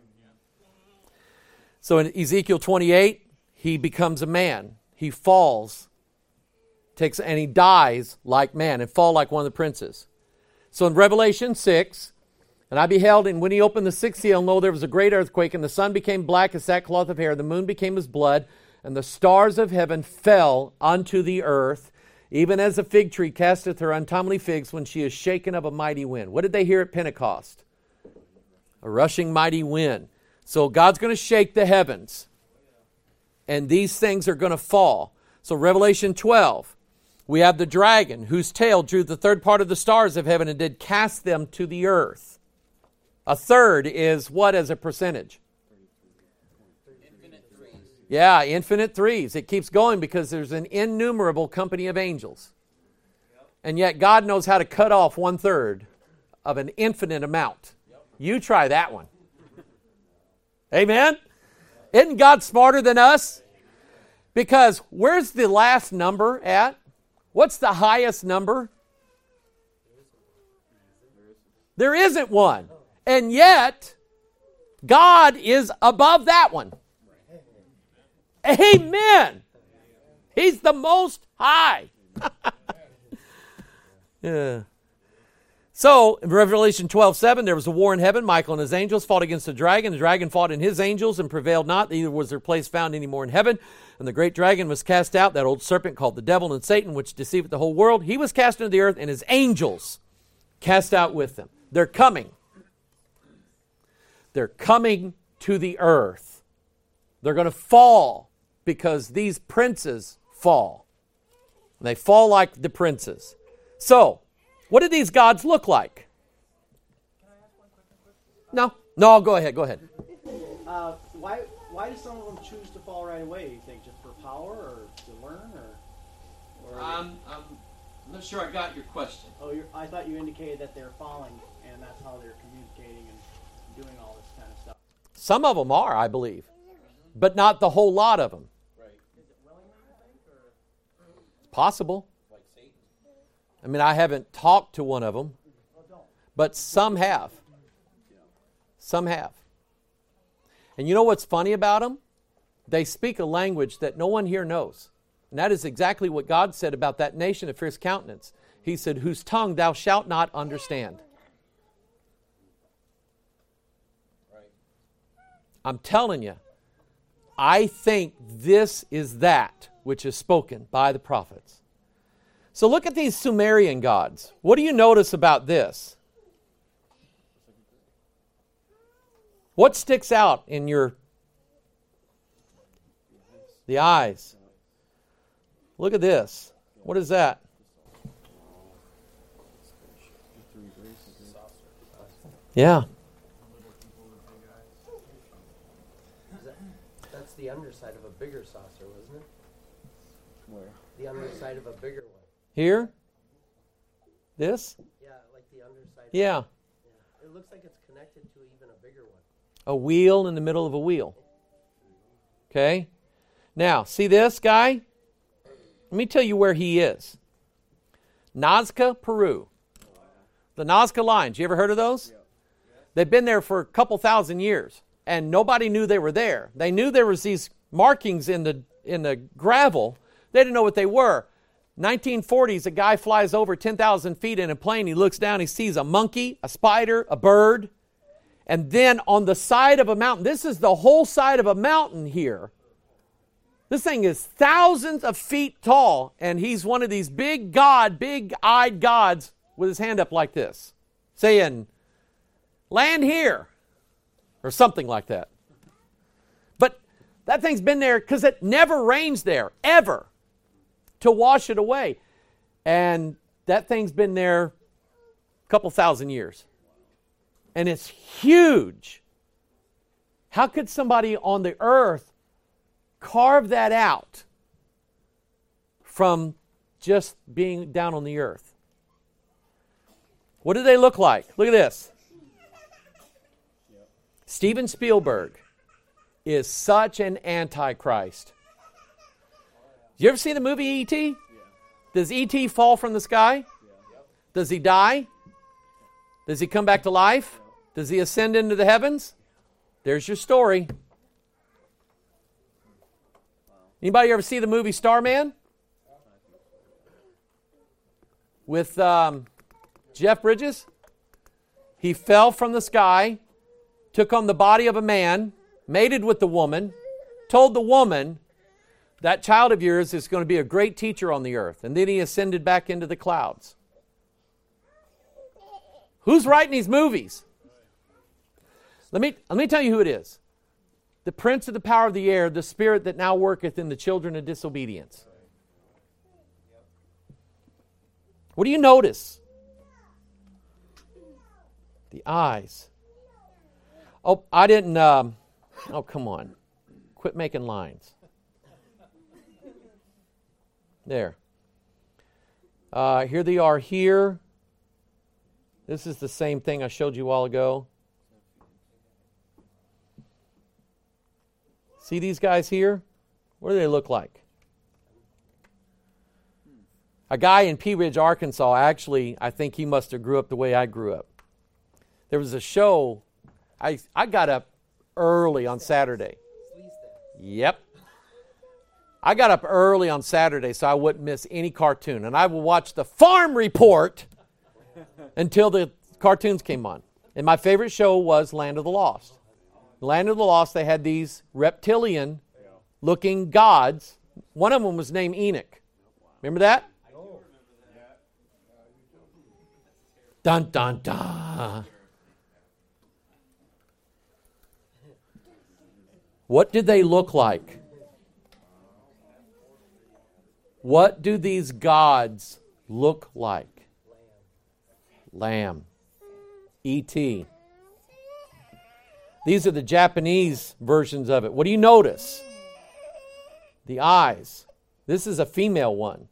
A: So in Ezekiel twenty-eight, he becomes a man. He falls, takes, and he dies like man and fall like one of the princes. So in Revelation six, and I beheld, and when he opened the sixth seal, lo, there was a great earthquake, and the sun became black as sackcloth of hair, the moon became as blood, and the stars of heaven fell unto the earth, even as a fig tree casteth her untimely figs when she is shaken of a mighty wind. What did they hear at Pentecost? A rushing mighty wind. So God's going to shake the heavens. And these things are going to fall. So Revelation twelve, we have the dragon whose tail drew the third part of the stars of heaven and did cast them to the earth. A third is what as a percentage?
C: Infinite threes.
A: Yeah, infinite threes. It keeps going because there's an innumerable company of angels. And yet God knows how to cut off one third of an infinite amount. You try that one. Amen? Isn't God smarter than us? Because where's the last number at? What's the highest number? There isn't one. And yet, God is above that one. Amen. He's the most high. Yeah. So, in Revelation twelve seven, there was a war in heaven. Michael and his angels fought against the dragon. The dragon fought in his angels and prevailed not. Neither was their place found any more in heaven. And the great dragon was cast out, that old serpent called the devil and Satan, which deceiveth the whole world. He was cast into the earth, and his angels cast out with them. They're coming. They're coming to the earth. They're going to fall because these princes fall. And they fall like the princes. So, what do these gods look like?
C: Can I ask one quick question?
A: No. No, go ahead, go ahead.
C: Uh, why why do some of them choose to fall right away? You think just for power or to learn or? or
A: I'm, I'm not sure I got your question.
C: oh, you're, I thought you indicated that they're falling and that's how they're communicating and doing all this kind of stuff.
A: Some of them are, I believe, but not the whole lot of them.
C: Right. Is it willingly, you think, or?
A: It's possible. I mean, I haven't talked to one of them, but some have. Some have. And you know what's funny about them? They speak a language that no one here knows. And that is exactly what God said about that nation of fierce countenance. He said, whose tongue thou shalt not understand. I'm telling you, I think this is that which is spoken by the prophets. So look at these Sumerian gods. What do you notice about this? What sticks out in your... The eyes. Look at this. What is that? Yeah.
E: the underside of a bigger saucer, wasn't it?
C: Where?
E: The underside of a bigger one.
A: Here? This?
E: Yeah, like the underside.
A: Yeah.
E: Yeah. It looks like it's connected to even a bigger one.
A: A wheel in the middle of a wheel. Okay? Now, see this guy? Let me tell you where he is. Nazca, Peru. The Nazca Lines. You ever heard of those? They've been there for a couple thousand years, and nobody knew they were there. They knew there was these markings in the in the gravel. They didn't know what they were. nineteen forties, a guy flies over ten thousand feet in a plane. He looks down, he sees a monkey, a spider, a bird. And then on the side of a mountain, this is the whole side of a mountain here. This thing is thousands of feet tall, and he's one of these big god, big-eyed gods with his hand up like this, saying, land here, or something like that. But that thing's been there because it never rains there, ever, to wash it away. And that thing's been there a couple thousand years. And it's huge. How could somebody on the earth carve that out from just being down on the earth? What do they look like? Look at this. Steven Spielberg is such an antichrist. You ever see the movie E T? Does E T fall from the sky? Does he die? Does he come back to life? Does he ascend into the heavens? There's your story. Anybody ever see the movie Starman? With um, Jeff Bridges? He fell from the sky, took on the body of a man, mated with the woman, told the woman, that child of yours is going to be a great teacher on the earth. And then he ascended back into the clouds. Who's writing these movies? Let me, let me tell you who it is. The prince of the power of the air, the spirit that now worketh in the children of disobedience. What do you notice? The eyes. Oh, I didn't, um, oh, come on. Quit making lines. There. Uh, here they are here. This is the same thing I showed you a while ago. See these guys here? What do they look like? A guy in Pea Ridge, Arkansas, actually, I think he must have grew up the way I grew up. There was a show, I, I got up early on Saturday. Yep. I got up early on Saturday so I wouldn't miss any cartoon. And I would watch the Farm Report until the cartoons came on. And my favorite show was Land of the Lost. Land of the Lost, they had these reptilian-looking gods. One of them was named Enoch. Remember that? Dun, dun, dun. What did they look like? What do these gods look like? Lamb. E T These are the Japanese versions of it. What do you notice? The eyes. This is a female one.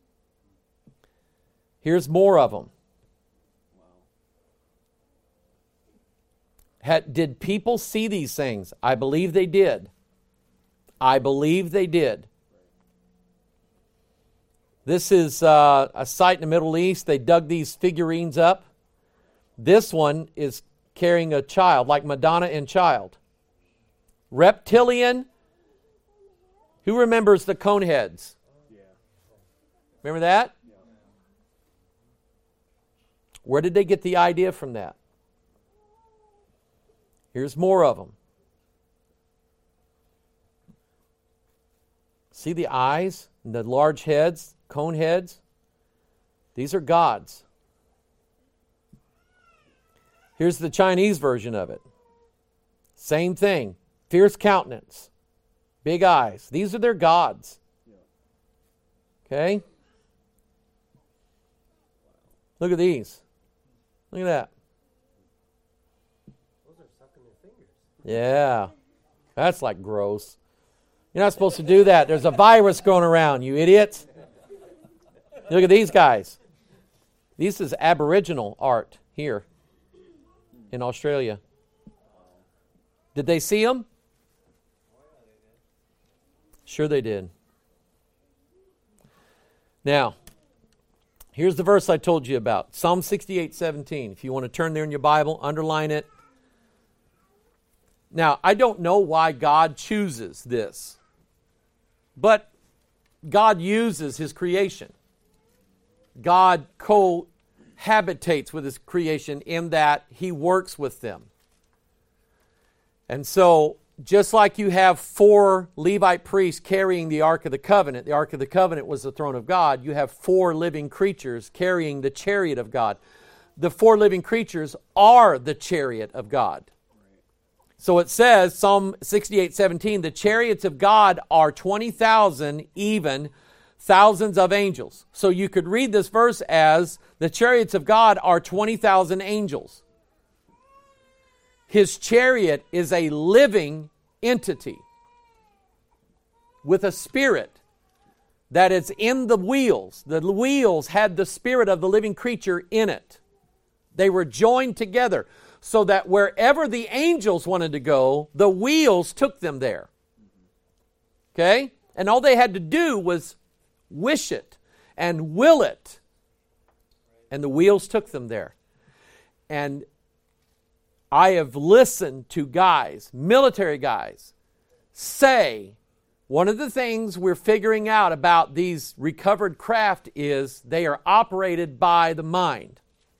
A: Here's more of them. Had, did people see these things? I believe they did. I believe they did. This is uh, a site in the Middle East. They dug these figurines up. This one is carrying a child, like Madonna and child. Reptilian. Who remembers the cone heads? Remember that? Where did they get the idea from that? Here's more of them. See the eyes and the large heads, cone heads? These are gods. Here's the Chinese version of it. Same thing. Fierce countenance. Big eyes. These are their gods. Okay? Look at these. Look at that.
E: Those are sucking their fingers.
A: Yeah. That's like gross. You're not supposed to do that. There's a virus going around, you idiots. Look at these guys. This is Aboriginal art here in Australia. Did they see them? Sure they did. Now, here's the verse I told you about. Psalm sixty-eight seventeen. If you want to turn there in your Bible, underline it. Now, I don't know why God chooses this, but God uses His creation. God cohabitates with His creation in that He works with them. And so, just like you have four Levite priests carrying the Ark of the Covenant, the Ark of the Covenant was the throne of God, you have four living creatures carrying the chariot of God. The four living creatures are the chariot of God. So it says, Psalm sixty-eight seventeen, the chariots of God are twenty thousand, even thousands of angels. So you could read this verse as, the chariots of God are twenty thousand angels. His chariot is a living entity with a spirit that is in the wheels. The wheels had the spirit of the living creature in it. They were joined together so that wherever the angels wanted to go, the wheels took them there. Okay? And all they had to do was wish it and will it. And the wheels took them there. And I have listened to guys, military guys, say one of the things we're figuring out about these recovered craft is they are operated by the mind.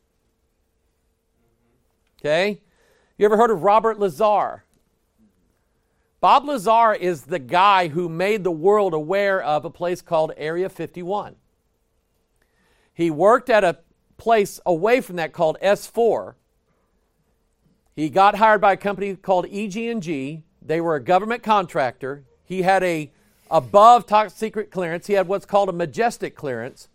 A: Okay? You ever heard of Robert Lazar? Bob Lazar is the guy who made the world aware of a place called Area fifty-one. He worked at a place away from that called S four. He got hired by a company called E G and G. They were a government contractor. He had a above top secret clearance. He had what's called a majestic clearance.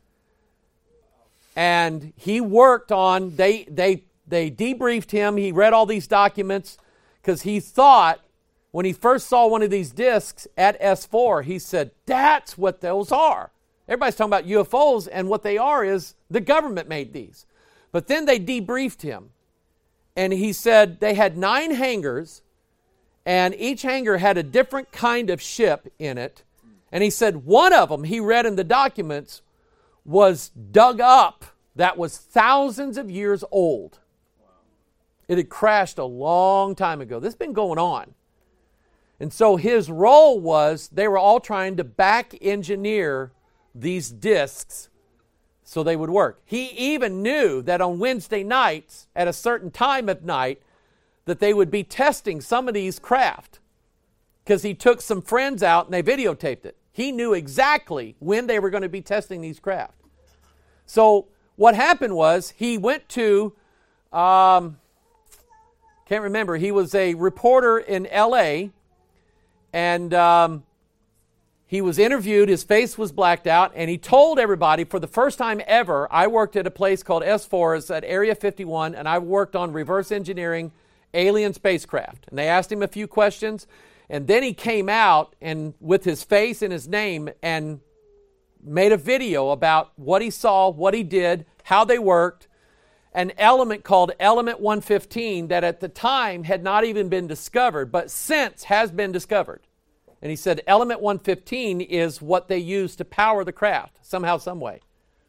A: And he worked on, they they they debriefed him. He read all these documents because he thought, when he first saw one of these discs at S four, he said, that's what those are. Everybody's talking about U F Os, and what they are is the government made these. But then they debriefed him. And he said they had nine hangars, and each hangar had a different kind of ship in it. And he said one of them, he read in the documents, was dug up that was thousands of years old. It had crashed a long time ago. This has been going on. And so his role was they were all trying to back engineer these discs so they would work. He even knew that on Wednesday nights, at a certain time of night, that they would be testing some of these craft because he took some friends out and they videotaped it. He knew exactly when they were going to be testing these craft. So what happened was he went to, um, can't remember, he was a reporter in L A, and um, he was interviewed, his face was blacked out, and he told everybody, for the first time ever, I worked at a place called S four, it's at Area fifty-one, and I worked on reverse engineering alien spacecraft. And they asked him a few questions, and then he came out and with his face and his name and made a video about what he saw, what he did, how they worked, an element called Element one fifteen that at the time had not even been discovered, but since has been discovered. And he said Element one fifteen is what they use to power the craft, somehow, some way.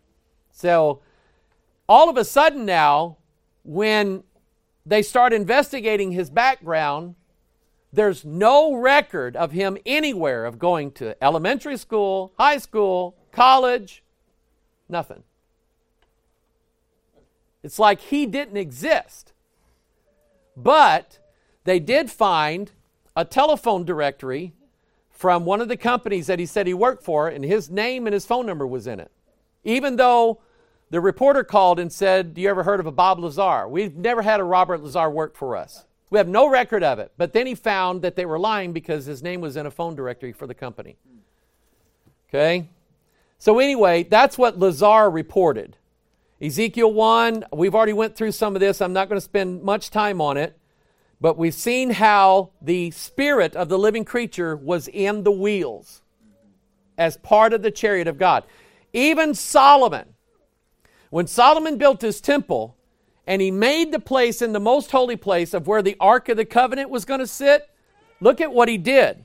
A: So all of a sudden now, when they start investigating his background, there's no record of him anywhere of going to elementary school, high school, college, nothing. It's like he didn't exist. But they did find a telephone directory from one of the companies that he said he worked for, and his name and his phone number was in it. Even though the reporter called and said, do you ever heard of a Bob Lazar? We've never had a Robert Lazar work for us. We have no record of it. But then he found that they were lying because his name was in a phone directory for the company. Okay? So anyway, that's what Lazar reported. Ezekiel one, we've already went through some of this. I'm not going to spend much time on it. But we've seen how the spirit of the living creature was in the wheels as part of the chariot of God. Even Solomon, when Solomon built his temple and he made the place in the most holy place of where the Ark of the Covenant was going to sit, look at what he did.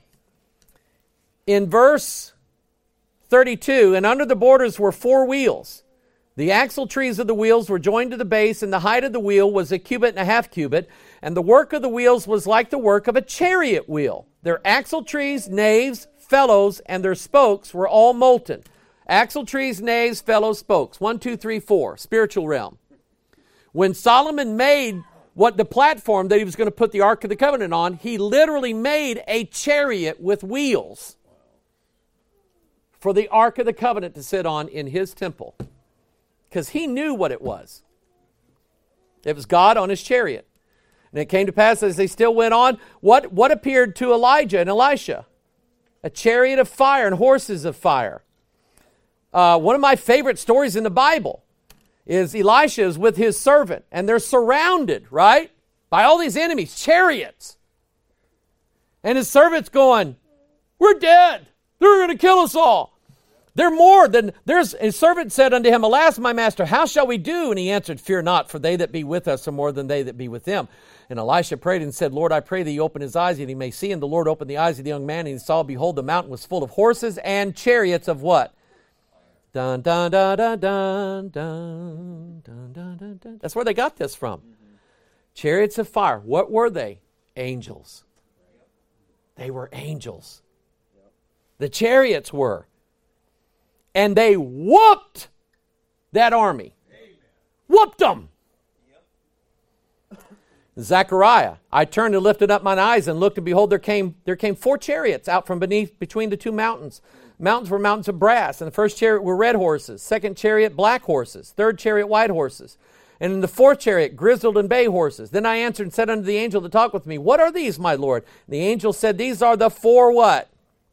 A: In verse thirty-two, and under the borders were four wheels. The axle trees of the wheels were joined to the base, and the height of the wheel was a cubit and a half cubit, and the work of the wheels was like the work of a chariot wheel. Their axle trees, naves, felloes, and their spokes were all molten. Axle trees, naves, felloes, spokes. One, two, three, four. Spiritual realm. When Solomon made what the platform that he was going to put the Ark of the Covenant on, he literally made a chariot with wheels for the Ark of the Covenant to sit on in his temple. Because he knew what it was. It was God on his chariot. And it came to pass as they still went on, what, what appeared to Elijah and Elisha? A chariot of fire and horses of fire. Uh, one of my favorite stories in the Bible is Elisha is with his servant, and they're surrounded, right, by all these enemies, chariots. And his servant's going, we're dead. They're going to kill us all. They're more than, there's, his servant said unto him, alas, my master, how shall we do? And he answered, fear not, for they that be with us are more than they that be with them. And Elisha prayed and said, Lord, I pray that you open his eyes, that he may see. And the Lord opened the eyes of the young man, and he saw, behold, the mountain was full of horses and chariots of what? Dun, dun, dun, dun, dun, dun, dun, dun, dun, dun. That's where they got this from. Mm-hmm. Chariots of fire. What were they? Angels. They were angels. The chariots were. And they whooped that army. Amen. Whooped them. Yep. Zechariah, I turned and lifted up mine eyes and looked, and behold, there came there came four chariots out from beneath between the two mountains. Mountains were mountains of brass, and the first chariot were red horses, second chariot black horses, third chariot white horses, and in the fourth chariot grizzled and bay horses. Then I answered and said unto the angel that talked with me, what are these, my Lord? And the angel said, these are the four what?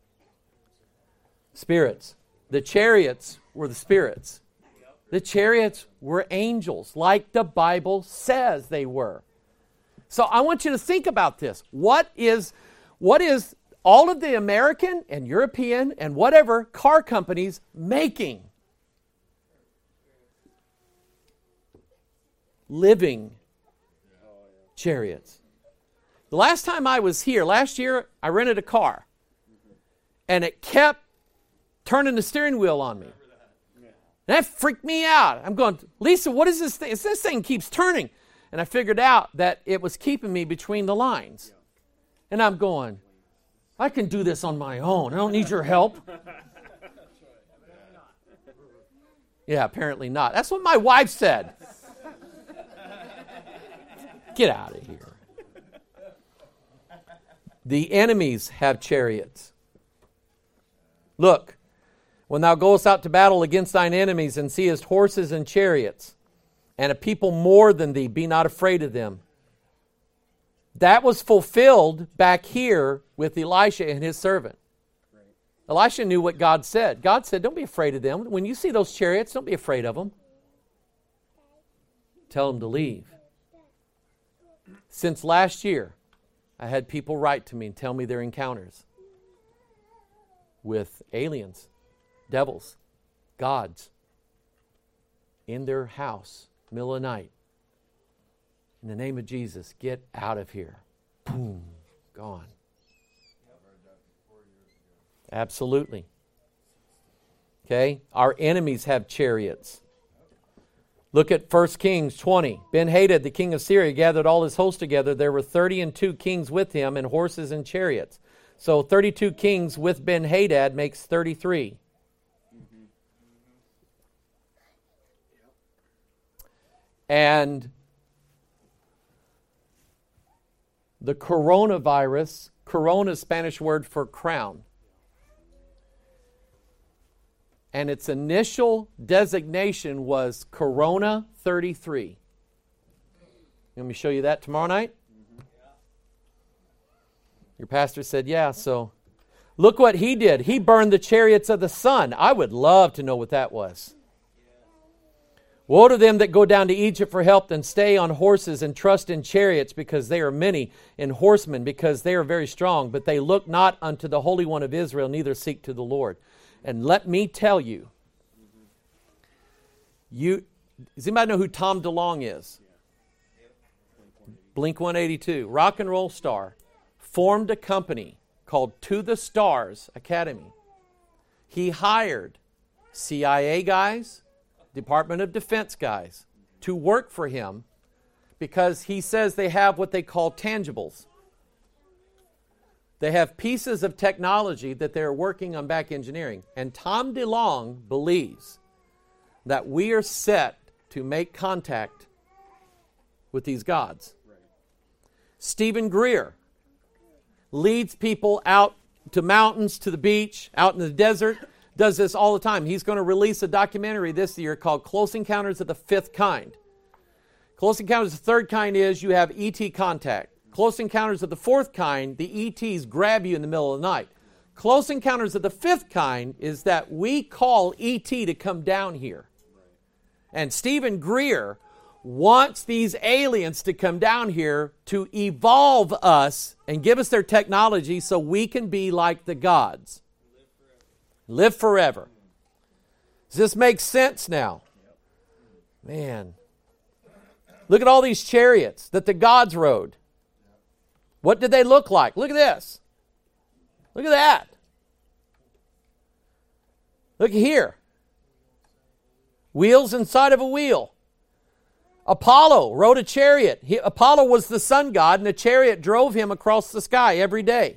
A: Spirits. The chariots were the spirits. The chariots were angels, like the Bible says they were. So I want you to think about this. What is, what is all of the American and European and whatever car companies making? Living chariots. The last time I was here, last year, I rented a car. And it kept turning the steering wheel on me. And that freaked me out. I'm going, Lisa, what is this thing? It's this thing keeps turning. And I figured out that it was keeping me between the lines. And I'm going, I can do this on my own. I don't need your help. Yeah, apparently not. That's what my wife said. Get out of here. The enemies have chariots. Look, when thou goest out to battle against thine enemies and seest horses and chariots, and a people more than thee, be not afraid of them. That was fulfilled back here with Elisha and his servant. Right. Elisha knew what God said. God said, don't be afraid of them. When you see those chariots, don't be afraid of them. Tell them to leave. Since last year, I had people write to me and tell me their encounters with aliens, devils, gods, in their house, middle of the night. In the name of Jesus, get out of here. Boom, gone. Absolutely. Okay, our enemies have chariots. Look at First Kings twenty. Ben-Hadad, the king of Syria, gathered all his host together. There were thirty and two kings with him, and horses and chariots. So thirty-two kings with Ben-Hadad makes thirty-three. And the coronavirus, corona is Spanish word for crown. And its initial designation was Corona thirty-three. Let me show you that tomorrow night. Your pastor said, yeah, so look what he did. He burned the chariots of the sun. I would love to know what that was. Woe to them that go down to Egypt for help and stay on horses and trust in chariots, because they are many, and horsemen, because they are very strong. But they look not unto the Holy One of Israel, neither seek to the Lord. And let me tell you, you does anybody know who Tom DeLonge is? Blink one eighty-two, rock and roll star, formed a company called To the Stars Academy. He hired C I A guys, Department of Defense guys to work for him because he says they have what they call tangibles. They have pieces of technology that they're working on back engineering. And Tom DeLonge believes that we are set to make contact with these gods. Right. Stephen Greer leads people out to mountains, to the beach, out in the desert, does this all the time. He's going to release a documentary this year called Close Encounters of the Fifth Kind. Close Encounters of the Third Kind is you have E T contact. Close Encounters of the Fourth Kind, the E Ts grab you in the middle of the night. Close Encounters of the Fifth Kind is that we call E T to come down here. And Stephen Greer wants these aliens to come down here to evolve us and give us their technology so we can be like the gods. Live forever. Does this make sense now? Man. Look at all these chariots that the gods rode. What did they look like? Look at this. Look at that. Look here. Wheels inside of a wheel. Apollo rode a chariot. He, Apollo was the sun god, and a chariot drove him across the sky every day.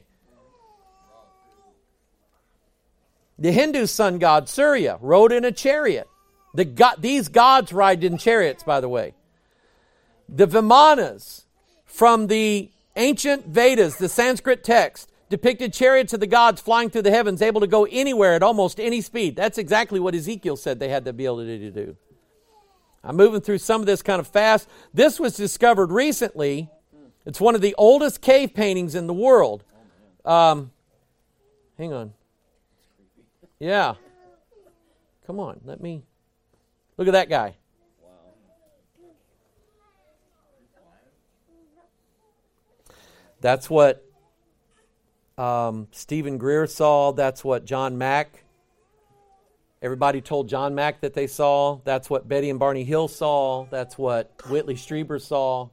A: The Hindu sun god, Surya, rode in a chariot. The god, these gods ride in chariots, by the way. The Vimanas from the ancient Vedas, the Sanskrit text, depicted chariots of the gods flying through the heavens, able to go anywhere at almost any speed. That's exactly what Ezekiel said they had the ability to do. I'm moving through some of this kind of fast. This was discovered recently. It's one of the oldest cave paintings in the world. Um, hang on. Yeah. Come on, let me... Look at that guy. That's what um, Stephen Greer saw. That's what John Mack, everybody told John Mack that they saw. That's what Betty and Barney Hill saw. That's what Whitley Strieber saw.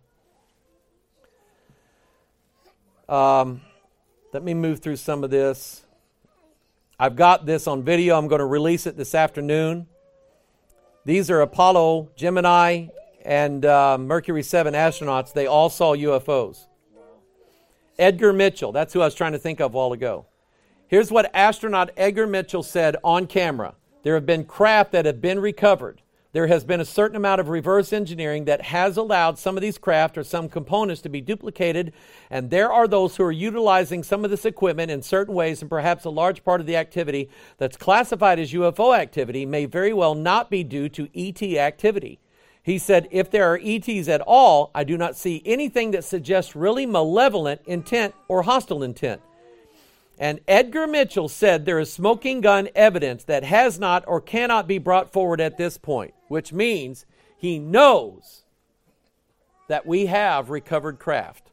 A: Um, let me move through some of this. I've got this on video. I'm going to release it this afternoon. These are Apollo, Gemini, and uh, Mercury seven astronauts. They all saw U F Os. Edgar Mitchell, that's who I was trying to think of a while ago. Here's what astronaut Edgar Mitchell said on camera. There have been craft that have been recovered. There has been a certain amount of reverse engineering that has allowed some of these craft or some components to be duplicated, and there are those who are utilizing some of this equipment in certain ways, and perhaps a large part of the activity that's classified as U F O activity may very well not be due to E T activity. He said, if there are E Ts at all, I do not see anything that suggests really malevolent intent or hostile intent. And Edgar Mitchell said there is smoking gun evidence that has not or cannot be brought forward at this point, which means he knows that we have recovered craft.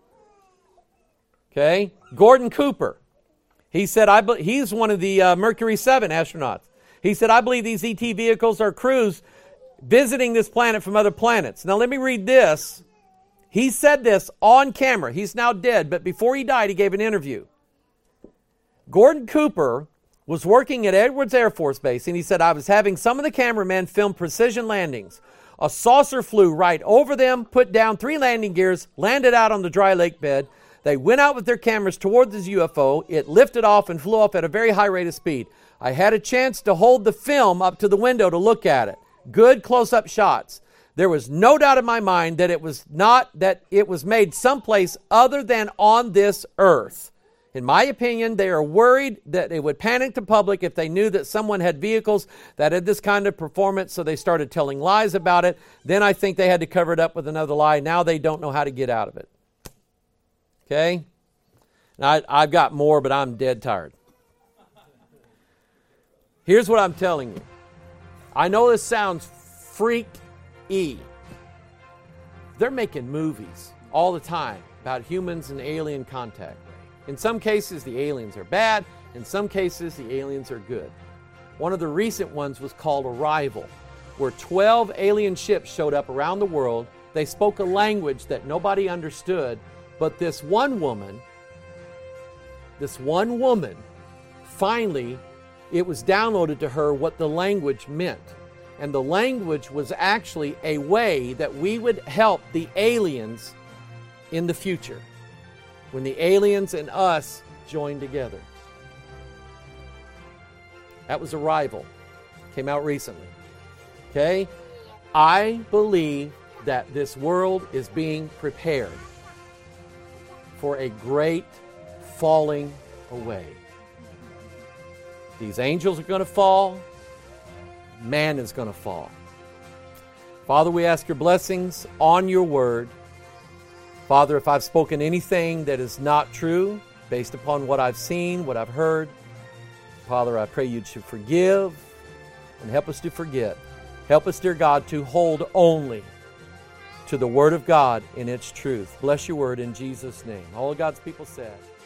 A: Okay? Gordon Cooper, he said, I be- he's one of the uh, Mercury seven astronauts. He said, I believe these E T vehicles are crews visiting this planet from other planets. Now let me read this. He said this on camera. He's now dead, but before he died, he gave an interview. Gordon Cooper was working at Edwards Air Force Base, and he said, I was having some of the cameramen film precision landings. A saucer flew right over them, put down three landing gears, landed out on the dry lake bed. They went out with their cameras toward this U F O. It lifted off and flew off at a very high rate of speed. I had a chance to hold the film up to the window to look at it. Good close-up shots. There was no doubt in my mind that it was not, that it was made someplace other than on this earth. In my opinion, they are worried that it would panic the public if they knew that someone had vehicles that had this kind of performance, so they started telling lies about it. Then I think they had to cover it up with another lie. Now they don't know how to get out of it. Okay? Now, I, I've got more, but I'm dead tired. Here's what I'm telling you. I know this sounds freak-y. They're making movies all the time about humans and alien contact. In some cases, the aliens are bad. In some cases, the aliens are good. One of the recent ones was called Arrival, where twelve alien ships showed up around the world. They spoke a language that nobody understood, but this one woman, this one woman, finally, it was downloaded to her what the language meant. And the language was actually a way that we would help the aliens in the future, when the aliens and us join together. That was Arrival. Came out recently. Okay? I believe that this world is being prepared for a great falling away. These angels are going to fall. Man is going to fall. Father, we ask your blessings on your word. Father, if I've spoken anything that is not true, based upon what I've seen, what I've heard, Father, I pray you should forgive and help us to forget. Help us, dear God, to hold only to the Word of God in its truth. Bless your word in Jesus' name. All of God's people said.